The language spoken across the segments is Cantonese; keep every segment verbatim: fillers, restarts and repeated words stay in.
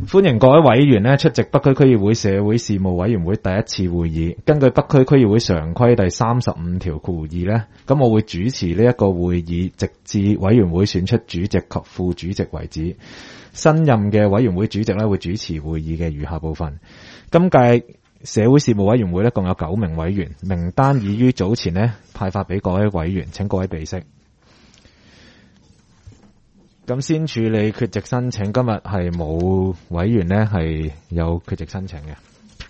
歡迎各位委員呢出席北區區議會社會事務委員會第一次會議。根據北區區議會常規第三十五條括二呢，咁我會主持呢一個會議，直至委員會選出主席及副主席為止。新任嘅委員會主席呢會主持會議嘅餘下部分。今屆社會事務委員會呢共有九名委員，名單已於早前呢派發俾各位委員，請各位備悉。咁先處理缺席申請，今日係冇委員呢係有缺席申請嘅。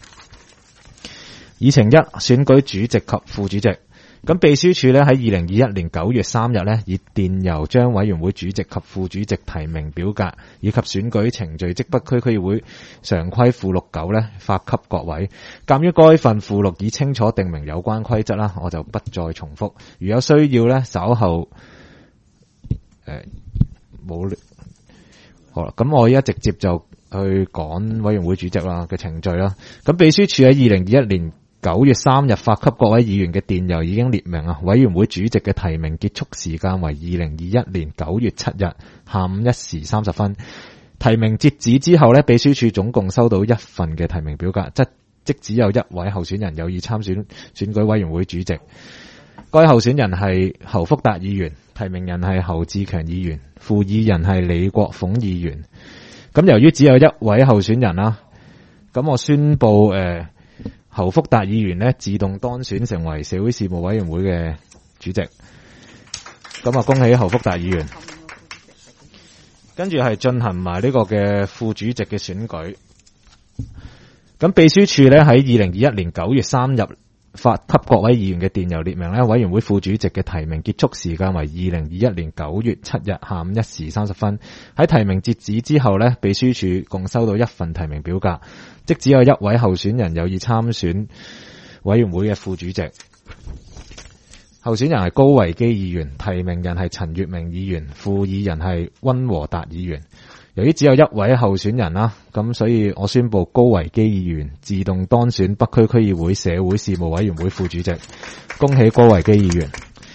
議程一，選舉主席及副主席。咁秘書處呢喺二零二一年九月三日呢以電郵將委員會主席及副主席提名表格以及選舉程序即北區區議會常規附錄九呢發給各位。鑒於該份附錄已清楚定明有關規則啦，我就不再重複。如有需要呢，稍後誒冇好啦，咁我依家直接就去講委員會主席啦嘅程序啦。咁秘書處喺二零二一年九月三日發給各位議員嘅電郵已經列明啊，委員會主席嘅提名結束時間為二零二一年九月七日下午一時三十分。提名截止之後呢，秘書處總共收到一份嘅提名表格，即即只有一位候選人有意參選選舉委員會主席。該候選人係侯福達議員，提名人係侯志強議員，副議人係李國鳳議員。咁由於只有一位候選人啦，咁我宣布誒、呃、侯福達議員呢自動當選成為社會事務委員會嘅主席。咁啊，恭喜侯福達議員。跟住係進行埋呢個嘅副主席嘅選舉。咁秘書處呢喺二零二一年九月三日發給各位議員嘅電郵列明咧，委員會副主席嘅提名結束時間為二零二一年九月七日下午一時三十分。喺提名截止之後咧，秘書處共收到一份提名表格，即只有一位候選人有意參選委員會嘅副主席。候選人係高維基議員，提名人係陳月明議員，副議人係溫和達議員。由於只有一位候選人啦，咁所以我宣布高維基議員自動當選北區區議會社會事務委員會副主席，恭喜高維基議員。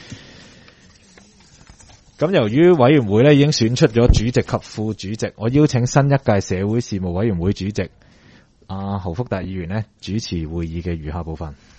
咁由於委員會咧已經選出咗主席及副主席，我邀請新一屆社會事務委員會主席阿侯福達議員咧主持會議嘅餘下部分。